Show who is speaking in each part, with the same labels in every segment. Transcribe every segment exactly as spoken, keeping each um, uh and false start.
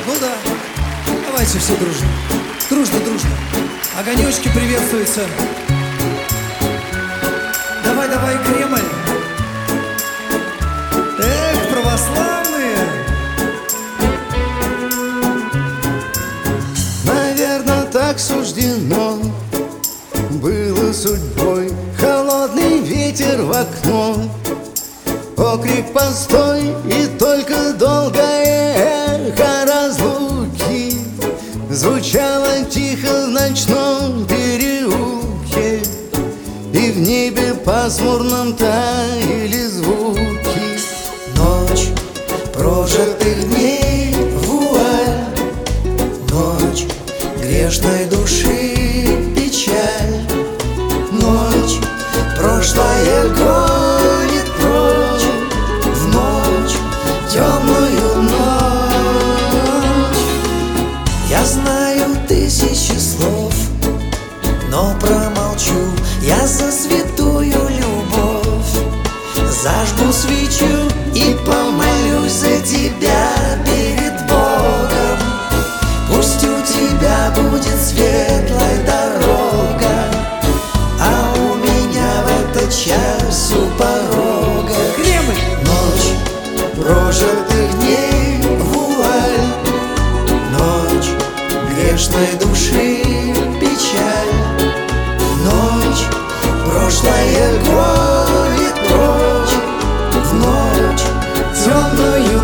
Speaker 1: Ну да, давайте все дружно. Дружно, дружно. Огонечки приветствуются. Давай, давай, Кремль. Эх, православные.
Speaker 2: Наверное, так суждено было судьбой. Холодный ветер в окно, окрик постой, и только долгое эхо разлуки звучало тихо в ночном переулке, и в небе пасмурном таяли звуки.
Speaker 1: Ночь прожитых дней, вуаль, ночь грешной души, печаль. Ночь прошлое гонит прочь, в ночь, темную ночь. Я знаю тысячи слов, но промолчу я за святую любовь. Зажгу свечу и помолюсь за тебя перед Богом. Пусть у тебя будет светлая дорога, а у меня в этот час у порога Кремль. Ночь прожитых дней, вуаль, ночь грешной души, печаль. Ночь прошлое гонит прочь, в ночь, темную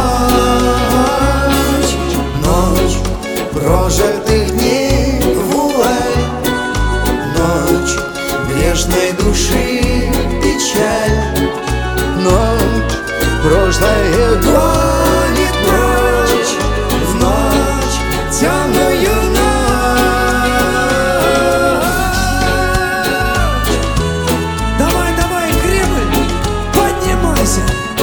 Speaker 1: ночь. Ночь прожитых дней, вуаль, ночь грешной души, печаль.
Speaker 2: Ночь прошлое
Speaker 1: Гонит прочь, в ночь, темную ночь. Давай, давай, Кремль, поднимайся.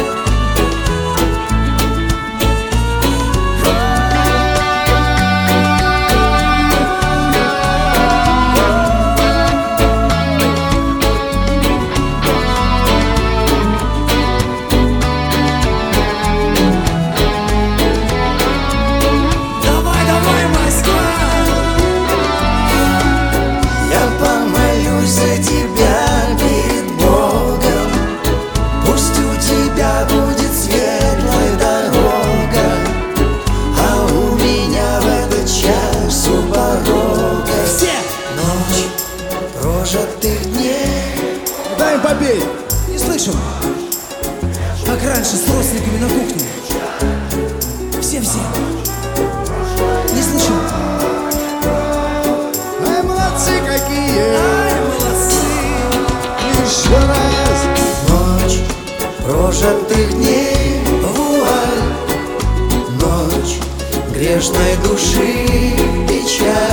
Speaker 1: Давай, давай, Москва. Я помолюсь за тебя перед Богом. Пусть у тебя будет светлая дорога, а у меня в этот час у порога все. Ночь прожитых дней.
Speaker 2: Дай побей!
Speaker 1: Не слышу, как раньше с родственниками на кухне. Все-все. Не слышу.
Speaker 2: Ай, молодцы какие!
Speaker 1: Ай, молодцы.
Speaker 2: Еще раз!
Speaker 1: Ночь прожитых дней, вуаль, ночь грешной души, печаль.